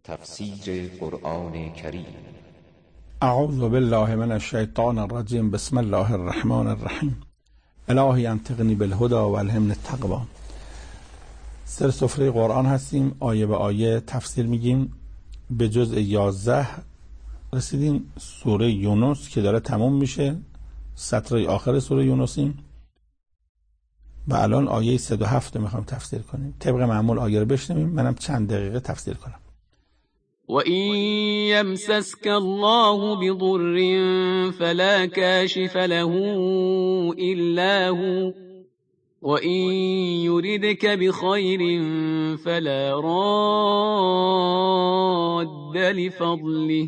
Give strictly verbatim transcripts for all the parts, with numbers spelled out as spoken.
تفسیر قرآن کریم. اعوذ بالله من الشیطان الرجیم. بسم الله الرحمن الرحیم. الهی انطقنی بالهدی و الهمنی التقوی. سر سفره قرآن هستیم، آیه به آیه تفسیر میگیم. به جزء یازده رسیدیم، سوره یونس که داره تموم میشه، سطر آخر سوره یونسیم و الان آیه صد و هفت میخوام تفسیر کنیم. طبق معمول آیه رو بشنویم، منم چند دقیقه تفسیر کنم. وَإِن يَمْسَسْكَ اللَّهُ بِضُرٍّ فَلَا كَاشِفَ لَهُ إِلَّا هُوَ وَإِن يُرِدْكَ بِخَيْرٍ فَلَا رَادَّ لِفَضْلِهِ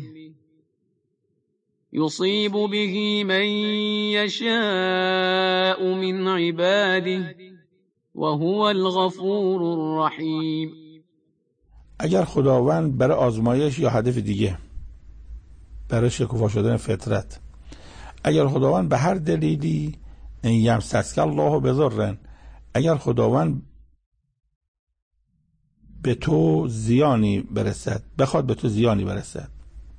يُصِيبُ بِهِ مَن يَشَاءُ مِنْ عِبَادِهِ وَهُوَ الْغَفُورُ الرَّحِيمُ. اگر خداوند برای آزمایش یا هدف دیگه، برای شکوفا شدن فطرت، اگر خداوند به هر دلیلی ان یمسسک الله بضر، اگر خداوند به تو زیانی برسد، بخواد به تو زیانی برسد،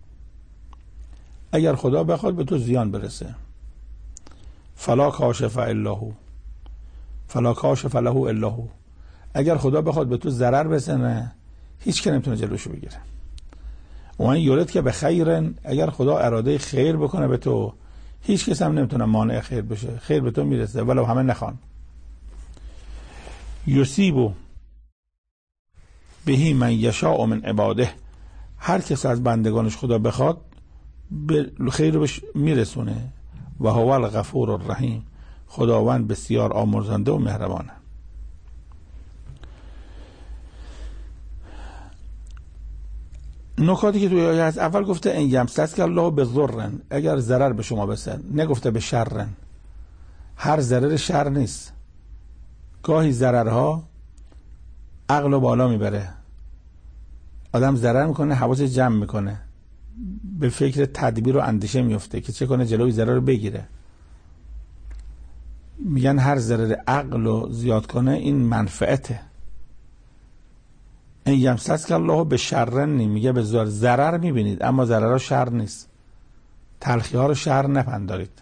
اگر خدا بخواد به تو زیان برسه، فلا کاشف الا هو فلا کاشف له الا هو، اگر خدا بخواد به تو ضرر بزنه، هیچ که نمیتونه جلوشو بگیره. و این یورد که به خیرن، اگر خدا اراده خیر بکنه به تو، هیچ کس هم نمیتونه مانع خیر بشه، خیر به تو میرسه ولو همه نخوان. یصیب به من یشاء من عباده، هر کس از بندگانش خدا بخواد به خیر رو میرسونه. و هو الغفور الرحیم، خداوند بسیار آمرزنده و مهربانه. نکاتی که توی آیه هست، اول گفته ان یمسسک الله بضر، اگر ضرر به شما برسه، نگفته به شر. هر ضرر شر نیست، گاهی ضررها عقل و بالا میبره، آدم ضرر میکنه، حواس جمع میکنه، به فکر تدبیر و اندیشه میفته که چه کنه جلوی ضرر رو بگیره. میگن هر ضرر عقل رو زیاد کنه این منفعته. این یمسسک الله به شرن نی، میگه به ضرر میبینید اما ضررها شر نیست، تلخی ها رو شر نپندارید.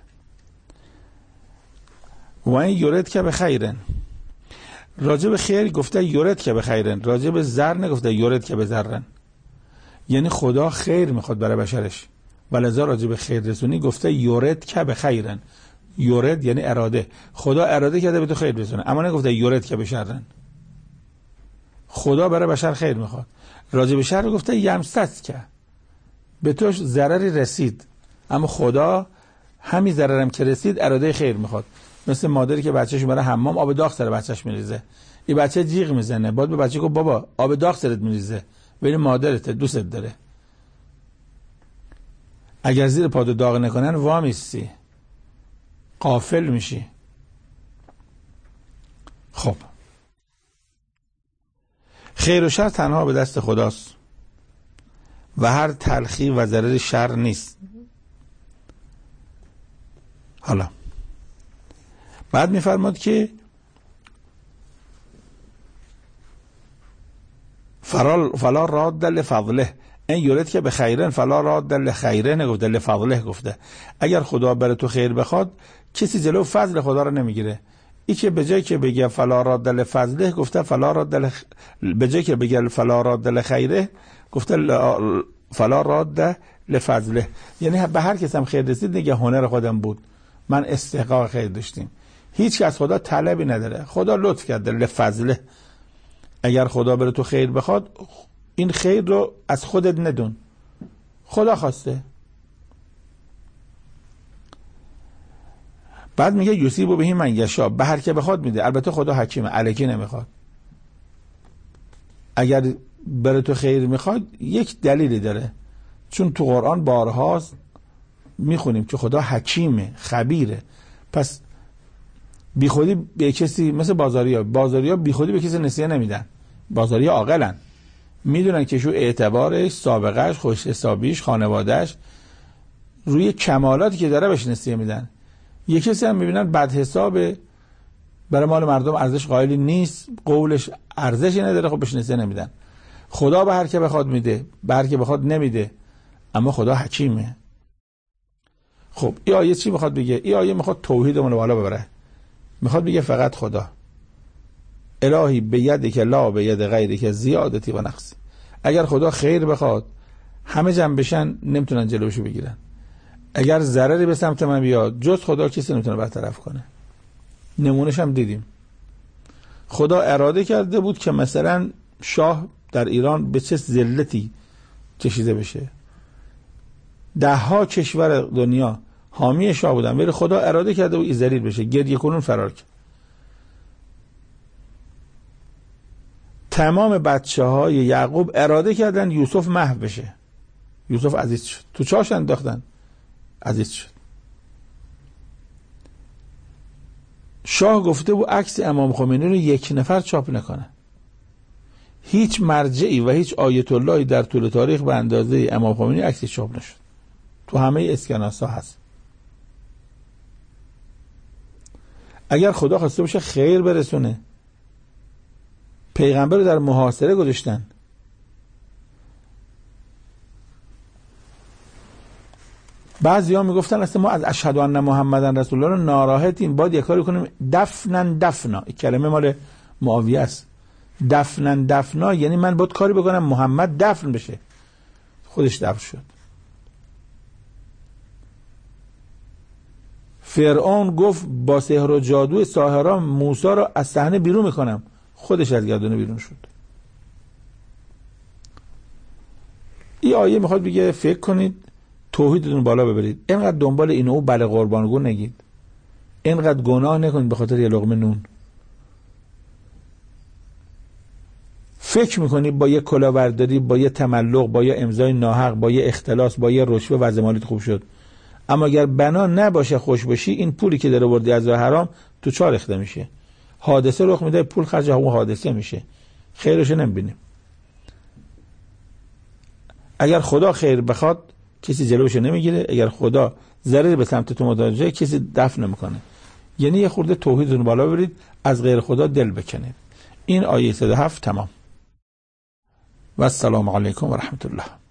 و این یورد که به خیرن، راجع به خیر گفته یورد که به خیرن، راجع به زر نگفته یورد که به زرن. یعنی خدا خیر میخواد برای بشرش، ولذا راجع به خیر رسونی گفته یورد که به خیرن. یورد یعنی اراده، خدا اراده کرده به تو خیر رسونه، اما نگفته یورد که به شرن. خدا برای بشر خیر میخواد. راجع به شر گفته یمسسک، به تو ضرری رسید اما خدا همین ضررم که رسید اراده خیر میخواد. مثل مادری که بچه‌ش میره حمام، آب داغ سر بچه‌ش میریزه، این بچه جیغ میزنه، بعد به بچه گفت بابا آب داغ سرت میریزه، ببین مادرت دوست داره. اگر زیر پات داغ نکنن وامیستی، غافل میشی. خب خیر و شر تنها به دست خداست و هر تلخی و ضرر شر نیست. حالا بعد میفرماد که فلا راد لفضله، این یورد که به خیرن، فلا راد لخیره نگفته، لفضله گفته. اگر خدا بر تو خیر بخواد کسی جلو فضل خدا رو نمیگیره. ای که به جای که بگه فلا راد لفضله گفته فلا راد لخ... به جای که بگه فلا راد لخیره گفته ل... فلا راد لفضله. یعنی به هر کس هم خیر رسید نگه هنر خودم بود، من استحقاق خیر داشتیم. هیچ کس خدا طلبی نداره، خدا لطف کرده لفضله. اگر خدا بر تو خیر بخواد، این خیر رو از خودت ندون، خدا خواسته. بعد میگه یصیب به من یشاء، به هر که بخواد میده. البته خدا حکیمه، الکی نمیخواد. اگر بر تو خیر میخواد یک دلیلی داره، چون تو قرآن بارها میخونیم که خدا حکیمه، خبیره. پس بی خودی به کسی، مثل بازاریا بازاریا بی خودی به کسی نسیه نمیدن. بازاریا عاقلن، میدونن که شو اعتبارش، سابقهش، خوش حسابیش، خانوادهش، روی کمالاتی که داره بهش نسیه میدن. یک کسی هم میبینن بد حسابه، برای مال مردم ارزش قائلی نیست، قولش ارزشی نداره، خب بهش نسیه نمیدن. خدا به هر که بخواد میده، به هر که بخواد نمیده، اما خدا حکیمه. خب این آیه چی میخواد بگه؟ این آیه میخواد توحیدمون رو بالا ببره. میخواد بگه فقط خدا. الهی به یدی که لا به ید غیری که زیادتی و نقصی. اگر خدا خیر بخواد همه جمع بشن نمیتونن جلوشو بگیرن. اگر ضرری به سمت من بیاد جز خدا کسی نمیتونه برطرف کنه. نمونهش هم دیدیم. خدا اراده کرده بود که مثلا شاه در ایران به چه ذلتی کشیده بشه. ده ها کشور دنیا حامی شاه بودن ولی خدا اراده کرده بود این ذلیل بشه. گریه کنون فرار کرد. تمام بچه های یعقوب اراده کردن یوسف محو بشه. یوسف عزیز شد. تو چاش انداختن. عزیز شد. شاه گفته بود عکس امام خمینی رو یک نفر چاپ نکنه. هیچ مرجعی و هیچ آیت اللهی در طول تاریخ به اندازه امام خمینی عکسش چاپ نشد. تو همه اسکناس‌ها هست. اگر خدا خواسته باشه خیر برسونه، پیغمبر رو در محاصره گذاشتن. بعضی ها میگفتن اصلا ما از اشهد ان محمدن رسول الله ناراحتیم، باید یک کاری کنیم دفنن دفنا. این کلمه مال معاویه است. دفنن دفنا یعنی من باید کاری بکنم محمد دفن بشه. خودش دفن شد. فرعون گفت با سحر و جادو ساحران موسی را از صحنه بیرون میکنم. خودش از گردونه بیرون شد. این آیه میخواد بگه فکر کنید توحیدتون بالا ببرید. اینقدر دنبال این او بله قربانگو نگید. اینقدر گناه نکنید به خاطر یه لقمه نون. فکر میکنید با یه کلاهبرداری، با یه تملق، با یه امضای ناحق، با یه اختلاس، با یه رشوه وضع مالیت خوب شد. اما اگر بنا نباشه خوش باشی این پولی که داره بردی از راه حرام تو چهار ریخته میشه. حادثه رخ میده پول خرج اون حادثه میشه. خیرش نمیبینیم. اگر خدا خیر بخواد کسی جلوشو نمیگیره. اگر خدا ضرری به سمت تو متوجه کسی دفع نمیکنه. یعنی یه خورده توحیدتون بالا برید، از غیر خدا دل بکنید. این آیه صد و هفت تمام. و السلام علیکم و رحمت الله.